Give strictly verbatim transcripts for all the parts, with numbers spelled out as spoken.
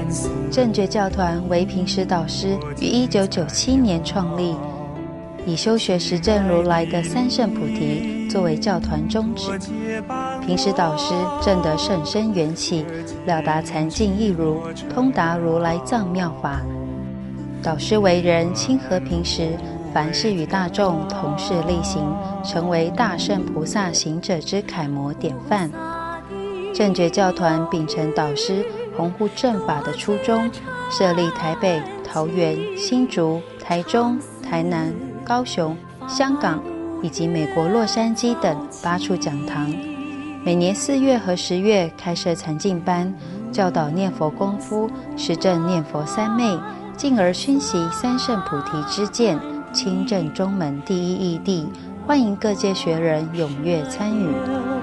正觉教团为平时导师于一九九七年创立，以修学实证如来的三圣菩提作为教团宗旨。平时导师证得甚深缘起，了达禅境义如，通达如来藏妙法。导师为人亲和平时，凡事与大众同事力行，成为大圣菩萨行者之楷模典范。正觉教团秉承导师弘护正法的初衷，设立台北、桃园、新竹、台中、台南、高雄、香港以及美国洛杉矶等八处讲堂。每年四月和十月开设禅境班，教导念佛功夫，实证念佛三昧，进而熏习三圣菩提之见，亲证中门第一义谛。欢迎各界学人踊跃参与。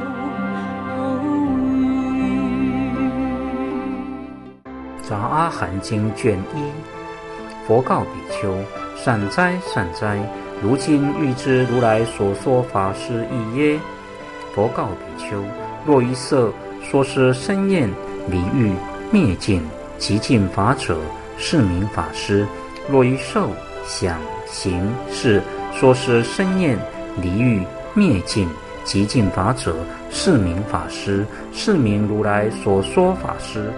杂阿含经卷一，佛告比丘：善哉善哉，如今欲知如来所说法是义耶？佛告比丘：若一色说是生厌离欲灭尽极尽法者，是名法师；若一受想行识说是生厌离欲灭尽极尽法者，是名法师，是名如来所说法师。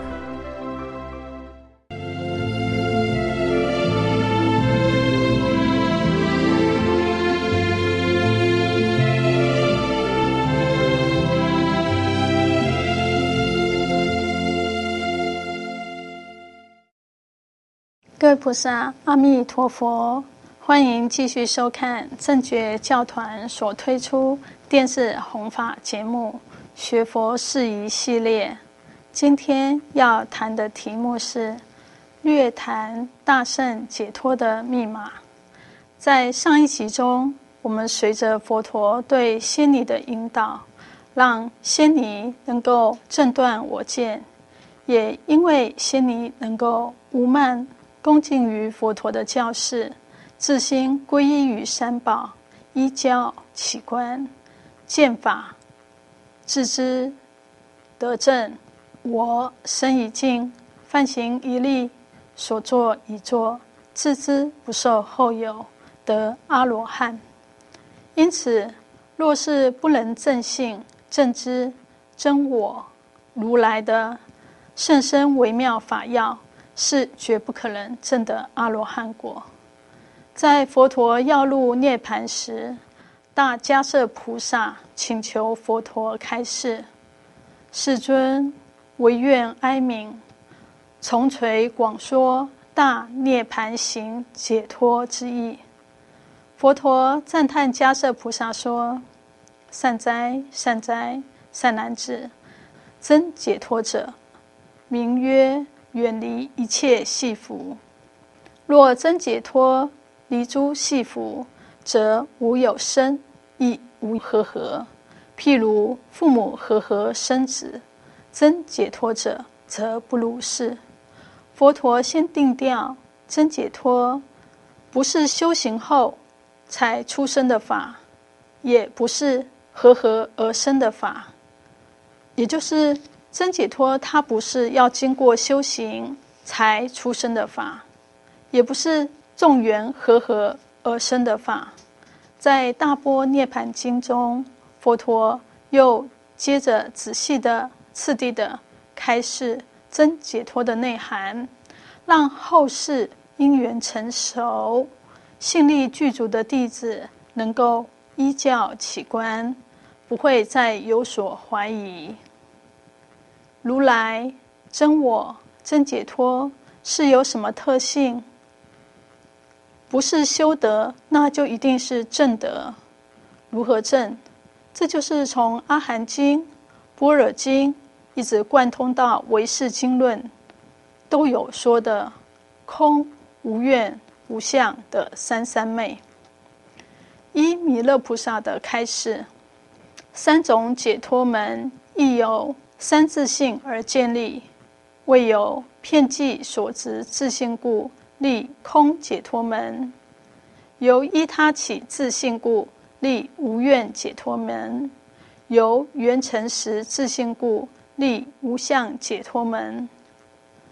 各位菩萨，阿弥陀佛！欢迎继续收看正觉教团所推出电视弘法节目《学佛事宜》系列。今天要谈的题目是略谈大圣解脱的密码。在上一集中，我们随着佛陀对仙尼的引导，让仙尼能够证断我见，也因为仙尼能够无慢恭敬于佛陀的教示，自心皈依于三宝，依教起观，见法自知得证，我身已尽，梵行一立，所作已作，自知不受后有，得阿罗汉。因此，若是不能正信正知真我如来的甚深微妙法要，是绝不可能证得阿罗汉果。在佛陀要入涅盘时，大迦叶菩萨请求佛陀开示：世尊，唯愿哀悯，重垂广说大涅盘行解脱之意。佛陀赞叹迦叶菩萨说：善哉善哉，善男子，真解脱者，名曰远离一切系缚。若真解脱离诸系缚，则无有生，亦无和合。譬如父母和合生子，真解脱者则不如是。佛陀先定调，真解脱不是修行后才出生的法，也不是和合而生的法，也就是真解脱它不是要经过修行才出生的法，也不是众缘和合而生的法。在大般涅盘经中，佛陀又接着仔细的次第的开示真解脱的内涵，让后世因缘成熟信力具足的弟子能够依教起观，不会再有所怀疑。如来真我真解脱是有什么特性？不是修德，那就一定是正德。如何正？这就是从阿含经、般若经一直贯通到唯识经论都有说的空、无愿、无相的三三昧。依弥勒菩萨的开示，三种解脱门亦由三自性而建立，未有遍计所执自性故，立空解脱门；由依他起自性故，立无愿解脱门；由缘成实自性故，立无相解脱门。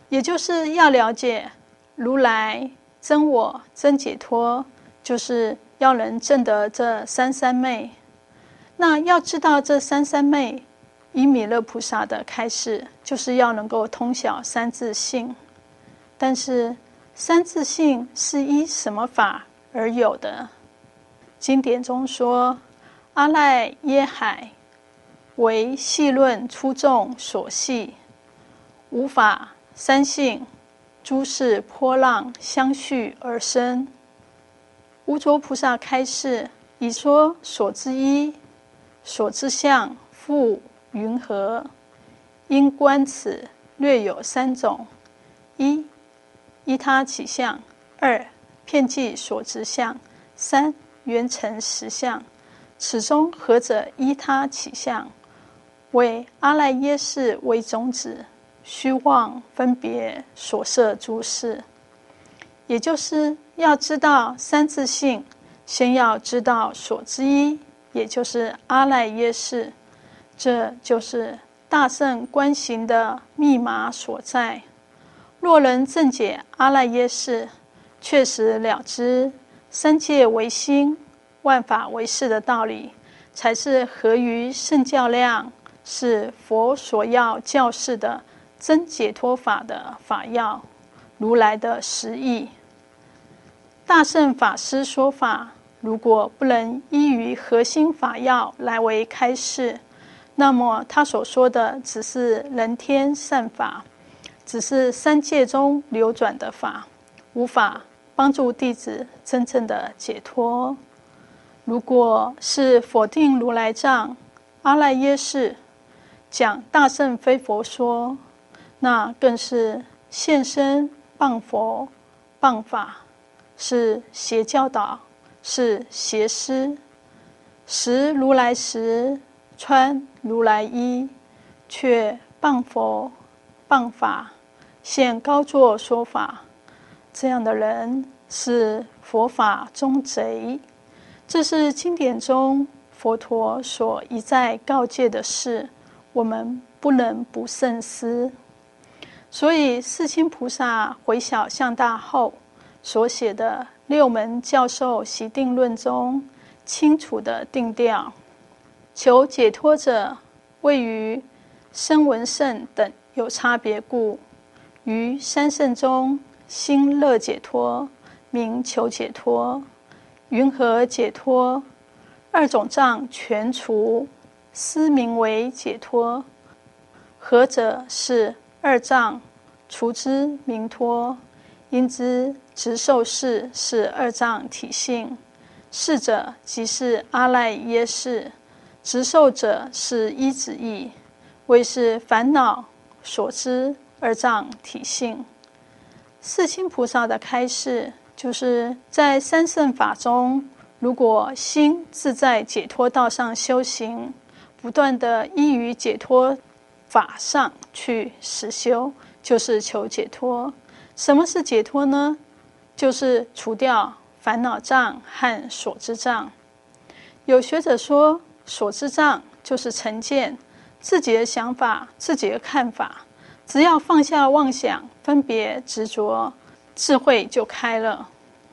也就是要了解如来真我真解脱，就是要能证得这三三昧。那要知道这三三昧，以弥勒菩萨的开示，就是要能够通晓三自性。但是三自性是依什么法而有的？经典中说，阿赖耶海为细论出众所系，无法三性，诸事波浪相续而生。无着菩萨开示，以说所知一、所知相复云何？因观此略有三种：一、依他起相；二、遍计所知相；三、圆成实相。此中何者依他起相？为阿赖耶识为种子，虚妄分别所摄诸事。也就是要知道三自性，先要知道所知一，也就是阿赖耶识。这就是大乘观行的密码所在。若能正解阿赖耶识，确实了知三界为心，万法为事的道理，才是合于圣教量，是佛所要教示的真解脱法的法要，如来的实义。大乘法师说法，如果不能依于核心法要来为开示，那么他所说的只是人天善法，只是三界中流转的法，无法帮助弟子真正的解脱。如果是否定如来藏、阿赖耶识，讲大乘非佛说，那更是现身谤佛、谤法，是邪教导，是邪师。食如来食，穿如来衣，却谤佛、谤法，现高座说法。这样的人是佛法中贼。这是经典中佛陀所一再告诫的事，我们不能不慎思。所以世亲菩萨回小向大后所写的六门教授习定论中，清楚地定调：求解脱者，位于声闻乘等有差别故，于三乘中心乐解脱，名求解脱。云何解脱？二种障全除，斯名为解脱。何者是二障？除之名脱。因之执受事是二障体性，是者即是阿赖耶识，执受者是依止意，为是烦恼所知二障体性。世亲菩萨的开示，就是在三乘法中，如果心自在解脱道上修行，不断的依于解脱法上去实修，就是求解脱。什么是解脱呢？就是除掉烦恼障和所知障。有学者说，所知障就是成见，自己的想法、自己的看法，只要放下妄想、分别、执着，智慧就开了。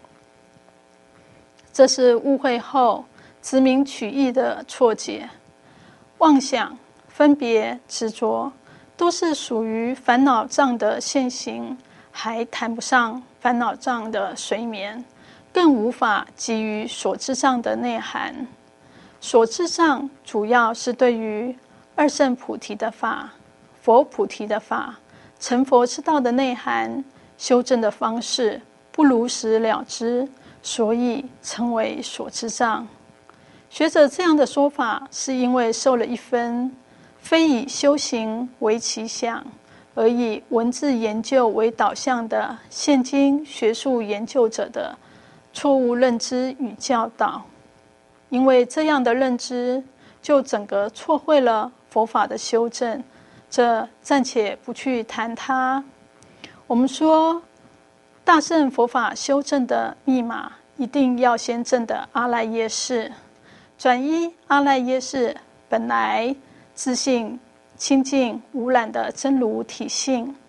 这是误会后殖民取义的错解。妄想、分别、执着都是属于烦恼障的现行，还谈不上烦恼障的随眠，更无法给予所知障的内涵。所知障主要是对于二乘菩提的法、佛菩提的法、成佛之道的内涵、修正的方式不如实了知，所以称为所知障。学者这样的说法，是因为受了一分非以修行为其想，而以文字研究为导向的现今学术研究者的错误认知与教导。因为这样的认知，就整个错会了佛法的修正，这暂且不去谈它。我们说大乘佛法修正的密码，一定要先证的阿赖耶识。转依阿赖耶识本来自性清净无染的真如体性，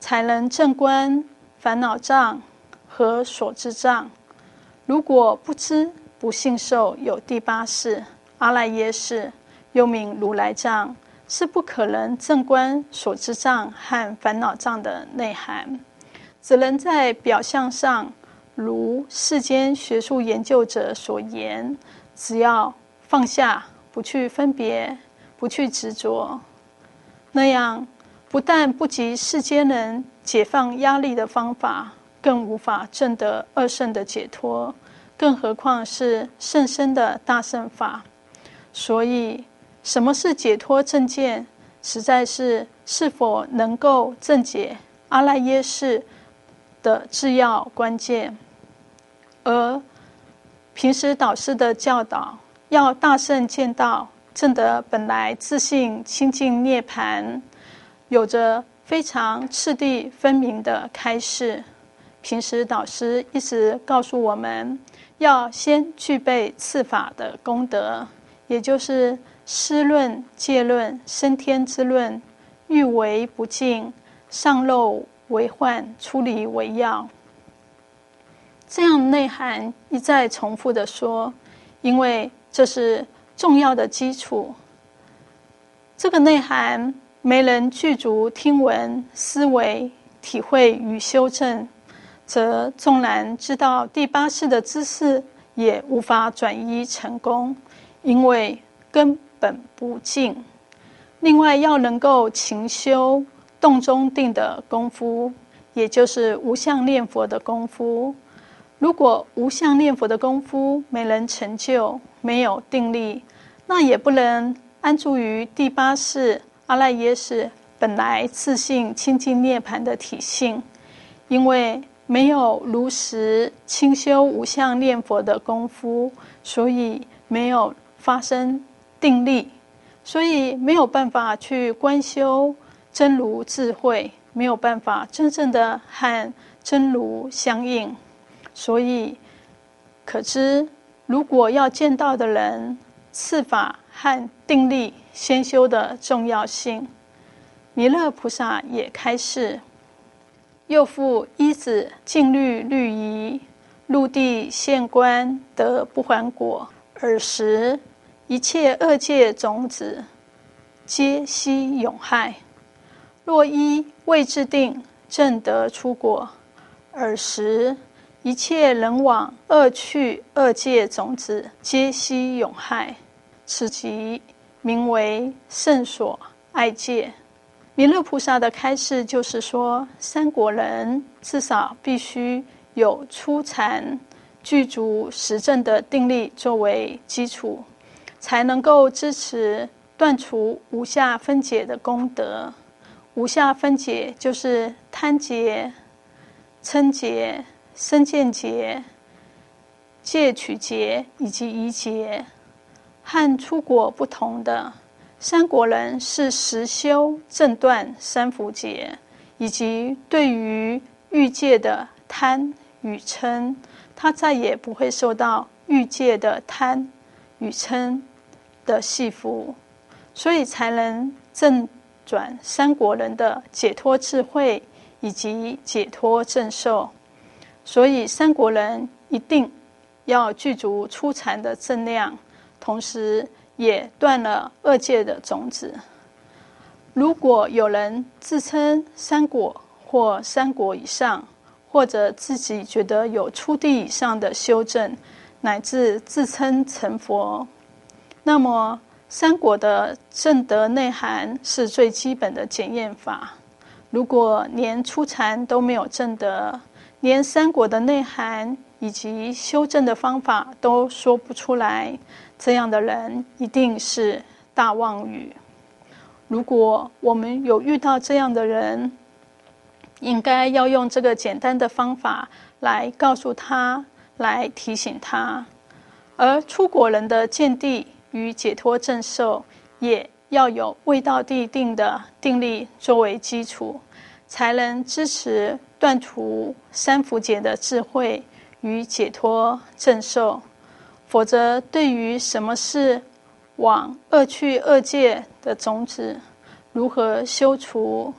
才能正观烦恼障和所知障。如果不知不信受有第八识阿赖耶识，又名如来藏，是不可能正观所知障和烦恼障的内涵，只能在表象上如世间学术研究者所言，只要放下，不去分别，不去执着，那样不但不及世间人解放压力的方法，更无法证得二圣的解脱，更何况是甚深的大乘法。所以什么是解脱正见，实在是是否能够正解阿赖耶识的至要关键。而平时导师的教导，要大乘见道，证得本来自性清净涅槃，有着非常次第分明的开示。平时导师一直告诉我们，要先具备次法的功德，也就是施论、戒论、升天之论，欲为不净，上漏为患，出离为要。这样内涵一再重复的说，因为这是重要的基础。这个内涵没人具足听闻、思维、体会与修正，则纵然知道第八识的知识，也无法转依成功，因为根本不净。另外，要能够勤修动中定的功夫，也就是无相念佛的功夫。如果无相念佛的功夫没能成就，没有定力，那也不能安住于第八识阿赖耶识本来自性清净涅槃的体性，因为没有如实清修无相念佛的功夫，所以没有发生定力，所以没有办法去观修真如智慧，没有办法真正的和真如相应。所以可知，如果要见到的人，次法和定力先修的重要性。弥勒菩萨也开示，又复依止净律律仪，入地现观得不还果。尔时一切恶界种子皆悉永害。若依未至定正得出果，尔时一切人往恶趣恶界种子皆悉永害。此即名为圣所爱界。弥勒菩萨的开示就是说，三果人至少必须有初禅具足实证的定力作为基础，才能够支持断除无下分解的功德。无下分解就是贪结、嗔结、身见结、戒取结以及疑结。和初果不同的，三果人是实修正断三伏结，以及对于欲界的贪与嗔，他再也不会受到欲界的贪与嗔的系缚，所以才能正转三果人的解脱智慧以及解脱正受。所以三果人一定要具足初禅的正量，同时也断了恶界的种子。如果有人自称三果或三果以上，或者自己觉得有初地以上的修正，乃至自称成佛，那么三果的正德内涵是最基本的检验法。如果连初禅都没有证得，连三果的内涵以及修正的方法都说不出来，这样的人一定是大妄语。如果我们有遇到这样的人，应该要用这个简单的方法来告诉他，来提醒他。而初果人的见地与解脱正受，也要有未到地定的定力作为基础，才能支持断除三伏解的智慧与解脱正受。否则，对于什么是往恶趣恶界的种子，如何修除，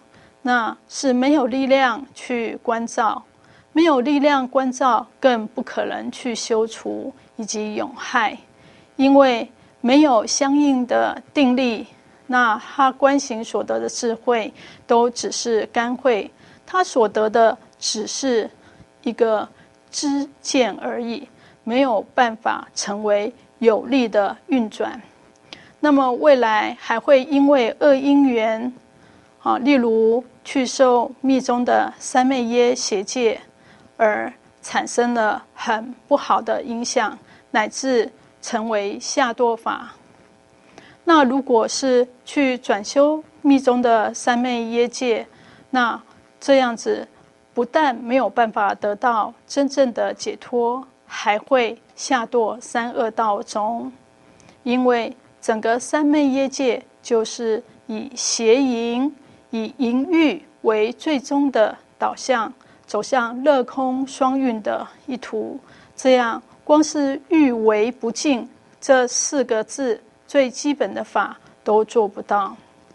那是没有力量去关照，没有力量关照，更不可能去修除以及永害，因为没有相应的定力，那他观行所得的智慧都只是干慧，他所得的只是一个知见而已，没有办法成为有力的运转。那么未来还会因为恶因缘啊，例如去受密宗的三昧耶邪戒，而产生了很不好的影响，乃至成为下堕法。那如果是去转修密宗的三昧耶戒，那这样子不但没有办法得到真正的解脱，还会下堕三恶道中。因为整个三昧耶戒就是以邪淫、以淫欲为最终的导向，走向乐空双运的一途。这样光是欲为不净这四个字最基本的法都做不到。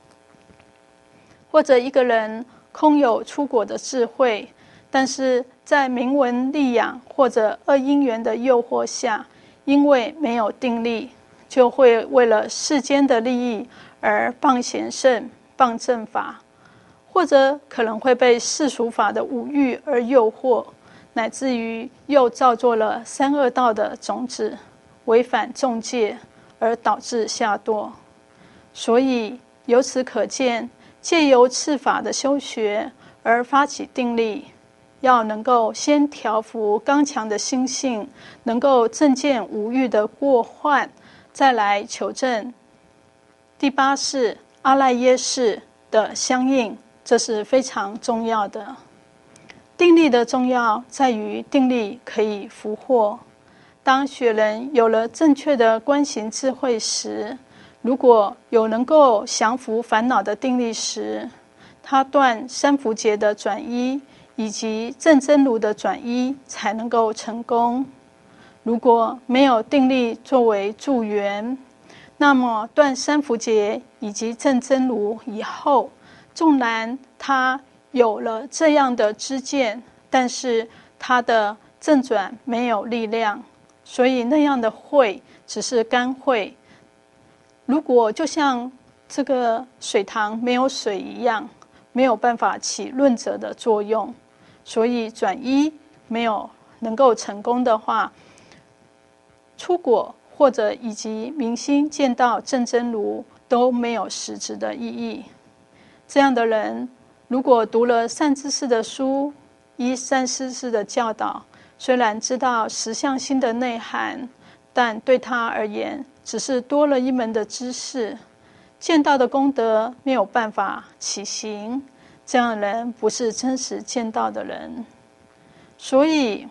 或者一个人空有出果的智慧，但是在名闻利养或者恶因缘的诱惑下，因为没有定力，就会为了世间的利益而谤贤圣、谤正法，或者可能会被世俗法的五欲而诱惑，乃至于又造作了三恶道的种子，违反众戒而导致下堕。所以由此可见，借由次法的修学而发起定力，要能够先调伏刚强的心性，能够正见无欲的过患，再来求证第八识阿赖耶识的相应，这是非常重要的。定力的重要在于定力可以伏惑。当学人有了正确的观行智慧时，如果有能够降伏烦恼的定力时，他断三伏劫的转依以及正真如的转依才能够成功。如果没有定力作为助缘，那么断三伏劫以及正真如以后，纵然他有了这样的知见，但是他的正转没有力量，所以那样的慧只是干慧。如果就像这个水塘没有水一样，没有办法起润泽的作用，所以转依没有能够成功的话，出果或者以及明心见到正真如都没有实质的意义。这样的人如果读了善知识的书，依善知识的教导，虽然知道实相心的内涵，但对他而言只是多了一门的知识，见到的功德没有办法起行，这样的人不是真实见到的人。所以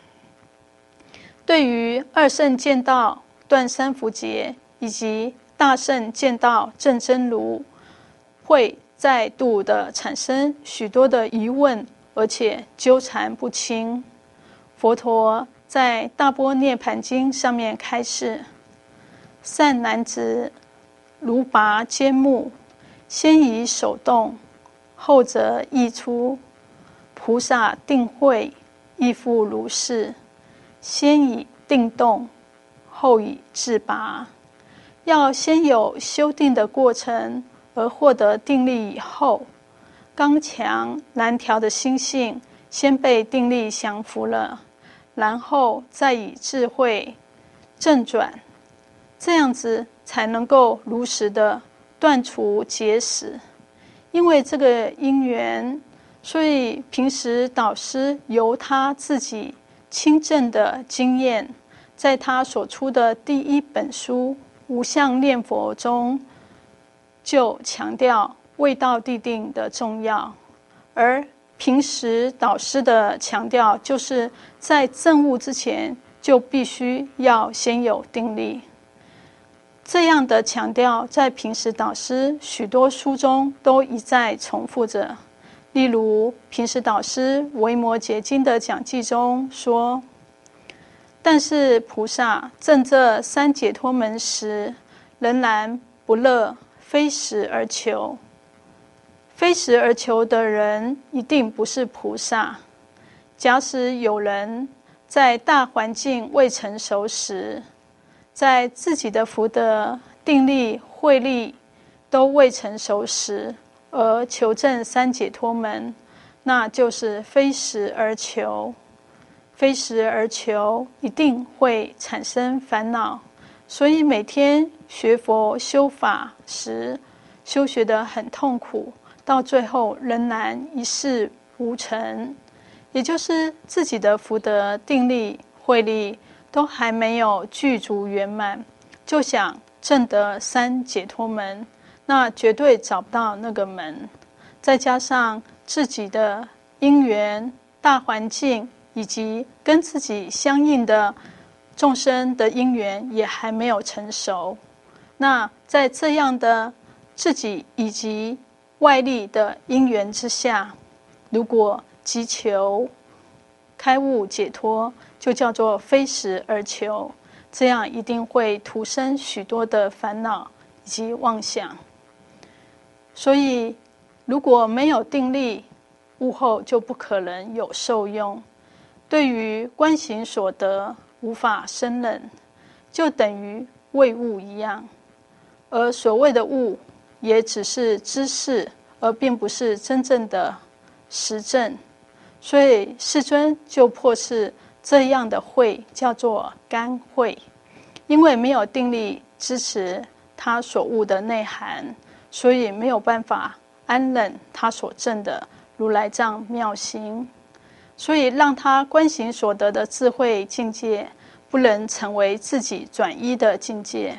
对于二圣见到断三伏劫以及大圣见到正真如，会再度的产生许多的疑问，而且纠缠不清。佛陀在《大般涅盘经》上面开示：善男子，如拔坚木，先以手动，后则意出。菩萨定慧亦复如是，先以定动，后以自拔。要先有修定的过程，而获得定力以后，刚强难调的心性先被定力降服了，然后再以智慧正转，这样子才能够如实的断除结使。因为这个因缘，所以平时导师由他自己亲证的经验，在他所出的第一本书《无相念佛》中，就强调未到地定的重要。而平时导师的强调，就是在证悟之前，就必须要先有定力。这样的强调在平时导师许多书中都一再重复着。例如平时导师《维摩诘经》的讲记中说：但是菩萨证这三解脱门时，仍然不乐，非时而求。 非时而求的人一定不是菩萨。假使有人在大环境未成熟时，在自己的福德、定力、慧力都未成熟时，而求证三解脱门，那就是非时而求。非时而求，一定会产生烦恼。所以每天学佛修法时，修学得很痛苦，到最后仍然一事无成。也就是自己的福德、定力、慧力都还没有具足圆满，就想证得三解脱门，那绝对找不到那个门。再加上自己的因缘、大环境以及跟自己相应的众生的因缘也还没有成熟，那在这样的自己以及外力的因缘之下，如果急求开悟解脱，就叫做非时而求，这样一定会徒生许多的烦恼以及妄想。所以如果没有定力，悟后就不可能有受用。对于观行所得无法胜任，就等于未悟一样。而所谓的悟，也只是知识，而并不是真正的实证。所以世尊就破斥这样的慧叫做干慧，因为没有定力支持他所悟的内涵，所以没有办法安忍他所证的如来藏妙行，所以让他观行所得的智慧境界不能成为自己转依的境界。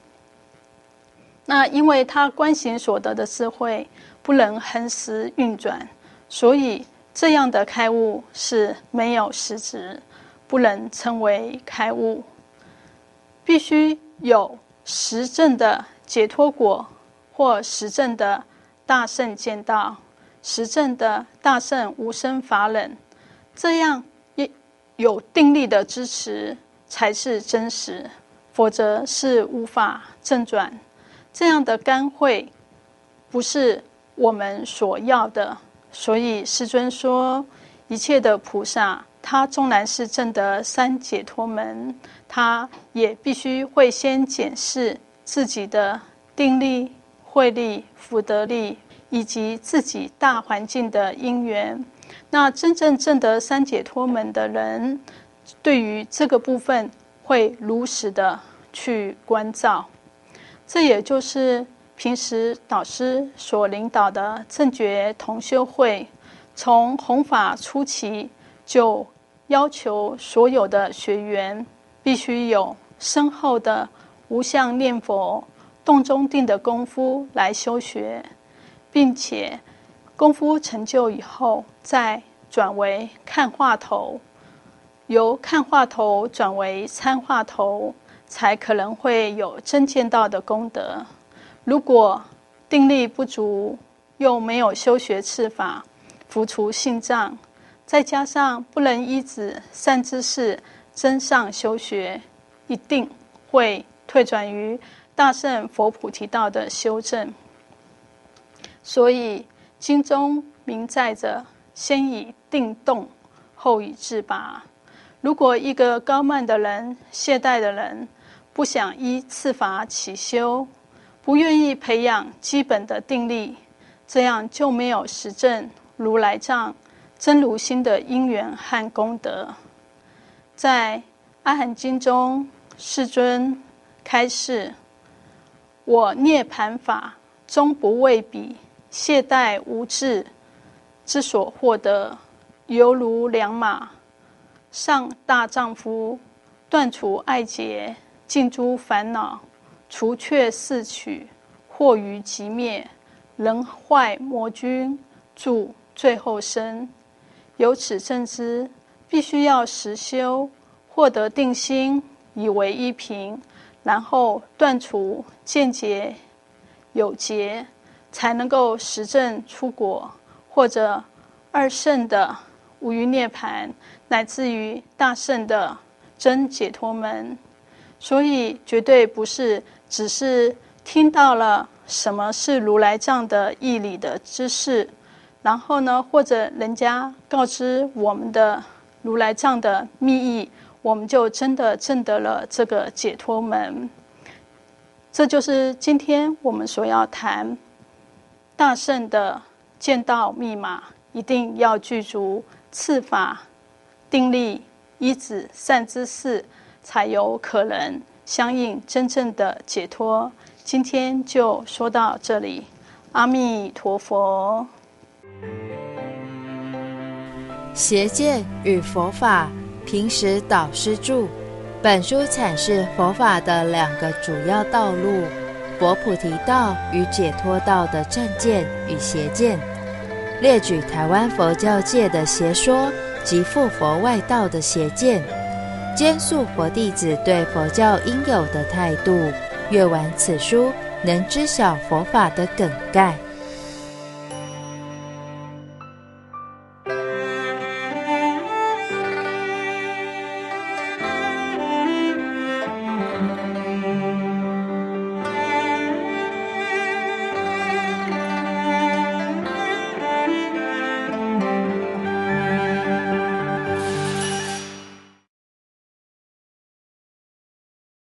那因为他观行所得的智慧不能恒时运转，所以这样的开悟是没有实质，不能称为开悟。必须有实证的解脱果，或实证的大圣见道，实证的大圣无生法忍，这样有定力的支持才是真实，否则是无法正转。这样的干慧不是我们所要的。所以世尊说，一切的菩萨，他纵然是证得三解脱门，他也必须会先检视自己的定力、慧力、福德力，以及自己大环境的因缘。那真正证得三解脱门的人，对于这个部分会如实的去关照。这也就是平时导师所领导的正觉同修会，从弘法初期就要求所有的学员必须有深厚的无相念佛、动中定的功夫来修学，并且功夫成就以后，再转为看话头，由看话头转为参话头，才可能会有真见道的功德。如果定力不足，又没有修学次法，伏除性障，再加上不能依止善知识真上修学，一定会退转于大乘佛菩提道的修正。所以经中明载着，先以定动，后以智拔。如果一个高慢的人、懈怠的人，不想依次法起修，不愿意培养基本的定力，这样就没有实证如来藏真如心的因缘和功德。在阿含经中，世尊开示：我涅盘法终不为彼懈怠无智之所获得，犹如良马上大丈夫，断除爱结，尽诸烦恼，除却四取，祸于极灭，人坏魔君，住最后生。由此证知，必须要实修，获得定心，以为依凭，然后断除见结有结，才能够实证出果，或者二圣的无余涅盘，乃至于大圣的真解脱门。所以绝对不是只是听到了什么是如来藏的义理的知识，然后呢，或者人家告知我们的如来藏的密意，我们就真的证得了这个解脱门。这就是今天我们所要谈大乘的见道密码，一定要具足次法、定力、依止、善知识，才有可能相应真正的解脱。今天就说到这里，阿弥陀佛。 邪见与佛法，平时导师著。本书阐释佛法的两个主要道路：佛菩提道与解脱道的正见与邪见，列举台湾佛教界的邪说及附佛外道的邪见，兼述佛弟子对佛教应有的态度。阅完此书，能知晓佛法的梗概。